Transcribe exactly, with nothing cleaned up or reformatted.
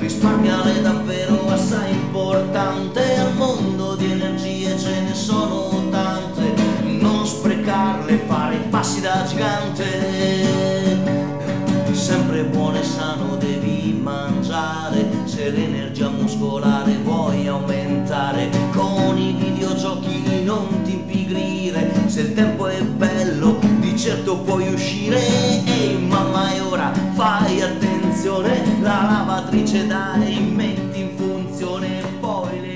risparmiare davvero assai importante. Al mondo di energie ce ne sono tante, non sprecarle, fare i passi da gigante. Sempre buono e sano devi mangiare, se l'energia muscolare vuoi aumentare. Con i videogiochi non ti impigrire, se il tempo è bello di certo puoi uscire. Ehi mamma, e ora fai attenzione, la lavatrice dai in mente